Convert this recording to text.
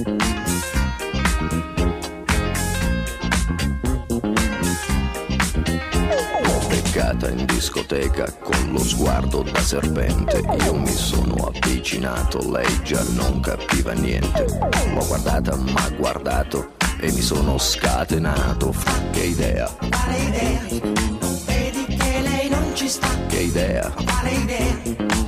Beccata in discoteca con lo sguardo da serpente, io mi sono avvicinato, lei già non capiva niente. L'ho guardata, m'ha guardato e mi sono scatenato. Che idea? Quale idea? Non vedi che lei non ci sta? Che idea? Quale idea?